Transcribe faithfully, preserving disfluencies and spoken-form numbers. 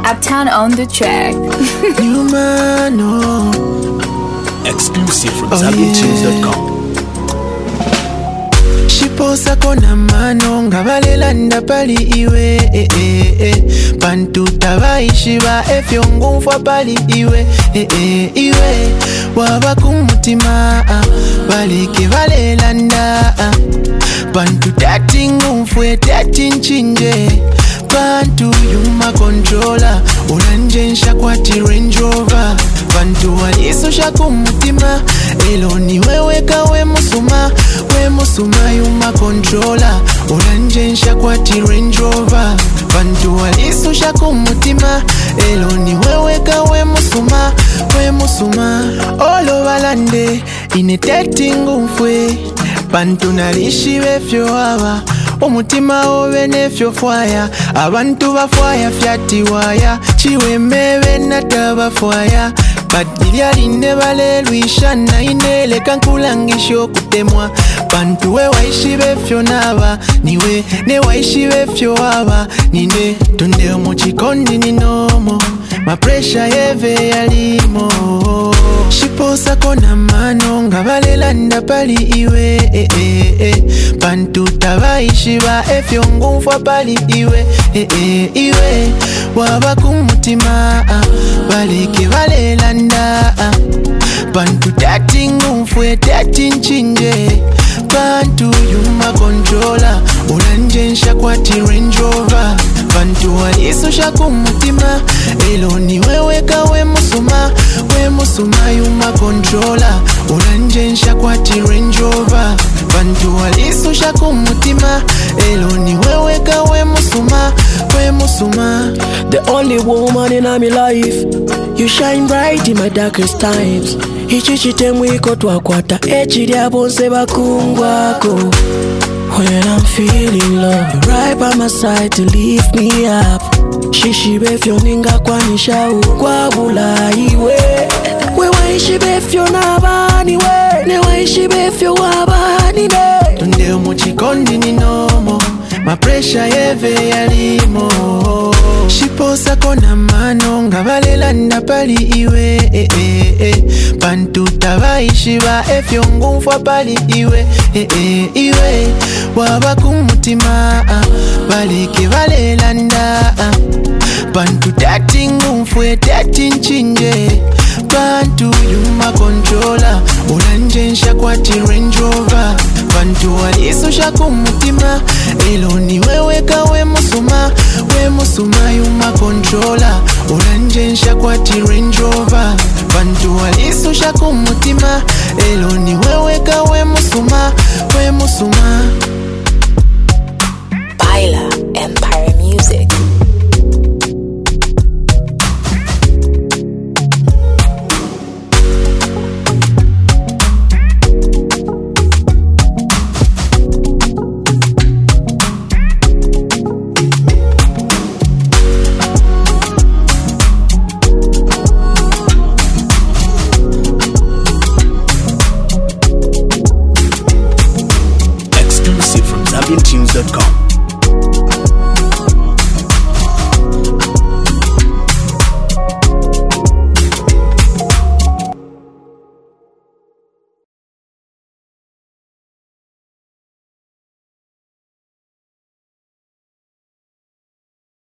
Uptown on the track. You man, no. Exclusive from Oh, Zambia Tunes dot com. Shiposa kona mano ngabalela ndapali iwe eh, eh, eh. Bantu tabaishi ba efyo ngumfwa pali iwe eh, eh, iwe waba kumutima baleke balela nda bantu tati ngumfwe tati nchinje bantu yuma controller unanjensha kwati Range Rover bantu walisusha kumutima elo ni wewe kawe musuma we musuma yuma controller unanjensha kwati Range Rover bantu walisusha kumutima elo ni wewe kawe musuma we musuma olo balande ineteti ngumfwe bantu nalishi befyo aba umutima obe nefyo fwaya abantu bafwaya fyati waya chiwe mebe nataba fwaya badilya line balelwisha na inele kankulangisho kutemwa bantu we waishi befyo naba niwe ne waishi befyo aba nine tunde omuchikondi ninomo ma pressure yeve yalimo shiposa kona mano ngabalela ndapali iwe eh, eh, eh. Bantu tabaishi ba efyo ngumfwa pali iwe eh, eh, iwe waba kumutima baleke balela nda bantu tati ngumfwe tati nchinje bantu yuma controller unanjensha kwati Range Rover bantu walisusha kumutima elo ni wewe kawe musuma we musuma yuma controller unanjensha kwati Range Rover bantu walisusha kumutima elo ni wewe kawe musuma we musuma. The only woman in my life, you shine bright in my darkest times. Ichichite mwiko twakwata echiri abonse bakungwako. When I'm feeling low, you're right by my side to lift me up. Shishi befyo ninga kwanisha ukwa bula iwe. We waishi befyo nabani we, ne waishi befyo wabani ne. Tunde omuchikondi ninomo, ma pressure yeve yalimo. Shiposa kona mano ngabalela ndapali iwe eh, eh, eh. Bantu tabaishi ba efyo ngumfwa pali iwe eh, eh, iwe waba kumutima baleke balela nda bantu tati ngumfwe tati nchinje bantu yuma controller unanjensha kwati Range Rover bantu walisusha kumutima elo ni wewe kawe musuma we musuma yuma controller unanjensha kwati Range Rover bantu walisusha kumutima elo ni wewe kawe musuma we musuma.